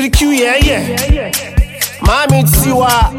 CDQ, yeah. Mami Tiwa.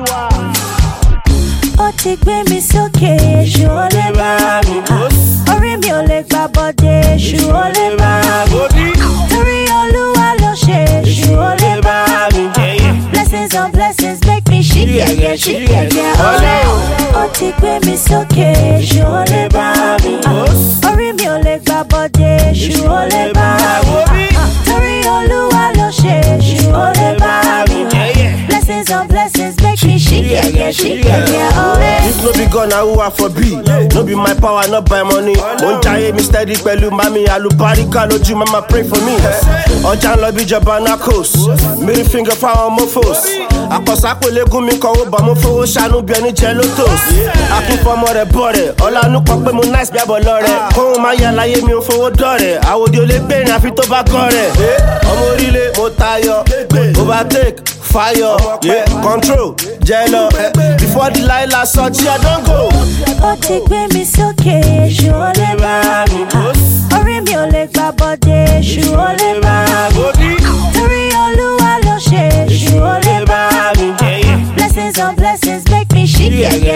Ó ti gbé mi sókè, èṣù ò lè bá mi. Orí mi ò lè gbà bọ́dé, èṣù ò lè bá mi. Torí Olúwa ló ṣe, èṣù ò lè bá mi. Blessings on blessings make me shake, yeah. Ó ti gbé mi sókè, èṣù ò lè bá mi. Orí mi ò lè gbà bọ́dé, èṣù ò lè bá mi. Torí Olúwa ló ṣe, èṣù ò lè bá mi. Blessings on blessings make me shake, yeah. If no be God, now who I for be? No be my power, not by money. Won't die me steady, pẹ̀lú mami alubarika lójú, mama pray for me. Ọjà ń lọ bí ìjọba narcos, middle finger fáwọn mofos. Àkọsápò légún mi kan ó bá mo fowó ṣàánú bí ẹni jẹ lótòs. Akínfọmọ rẹ̀ bọ̀ rẹ̀, ọ̀lànú kan pé mo nice bí àbọ̀ lọ rẹ̀. Kóhun máa yẹ láyé mi ò fowó dọ̀rẹ̀. Àwòdì olè gbẹ̀rìn àfi tó bá gọ́ rẹ̀. Ọmọ orílẹ̀ mo tayọ, overtake. Fire, yeah, control, jello. Before the light last saw I don't go. Ó ti gbé mi sókè, èṣù ò lè bá mi. Orí mi ò lè gbà bọ́dé, èṣù ò lè bá mi. Torí Olúwa ló ṣe, èṣù ò lè bá mi. Blessings on blessings make me shake,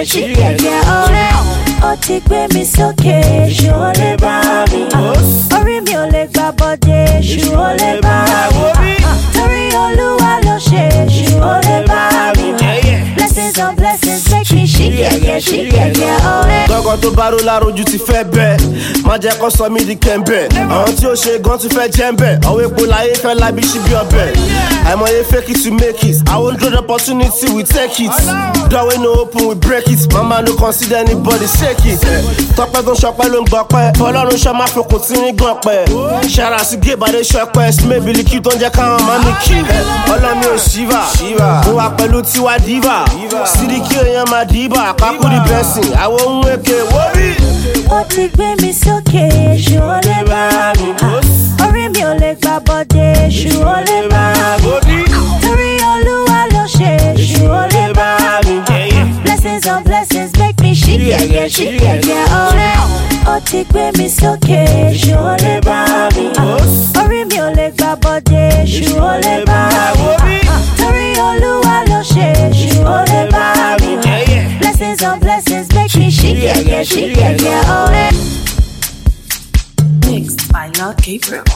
yeah. Ó ti gbé mi sókè, èṣù ò lè bá mi. Orí mi ò lè gbà bọ́dé, èṣù ò lè bá mi. Torí Olúwa ló ṣe, èṣù ò lè bá mi. Blessings on blessings make me shake, yeah. Gọ́gọ́ tó bá ró lárojú ti fẹ́ bẹ́ẹ̀, má jẹ́ kó sọ mí di kẹ́ńbẹ́. Àwọn tí ó ṣe gan ti fẹ́ jẹ́ ń bẹ̀, ọwọ́ epo láyé fẹ́ lábí ṣíbí ọbẹ̀. Àìmọye fake it to make it, I won't draw the opportunity, we take it. Doorway no open, we break it, mama no consider anybody shake it. Tọ́pẹ́ tó ń ṣọpẹ́ ló ń gbọ́pẹ́, Ọlọ́run ṣọ́ máa fòkùn tí ń gbọ́n pẹ́. Ṣara sí gébàdé ṣọpẹ́, Smébìlì kí tó ń jẹ́ káwọn máa mi kí. Ọlọ́mi ò ṣíva, mo wà pẹ̀lú Tiwa Diva. CDQ èèyàn máa dìbà, kákú di blessing, àwọn ohun èké wórí. Ó ti gbé mi sókè, èṣù ò lè bá mi. Orí mi ò lè gbà bọ́dé, èṣù ò lè bá mi. Torí Olúwa ló ṣe, èṣù ò lè bá mi. Blessings on blessings make me shake, yeah. Ó ti gbé mi sókè, èṣù ò lè bá mi. Orí mi ò lè gbà bọ́dé, èṣù ò lè bá mi. Torí Olúwa ló ṣe, èṣù ò lè bá mi. Blessings on blessings make me shake, yeah. Mixed by Lord Gabriel.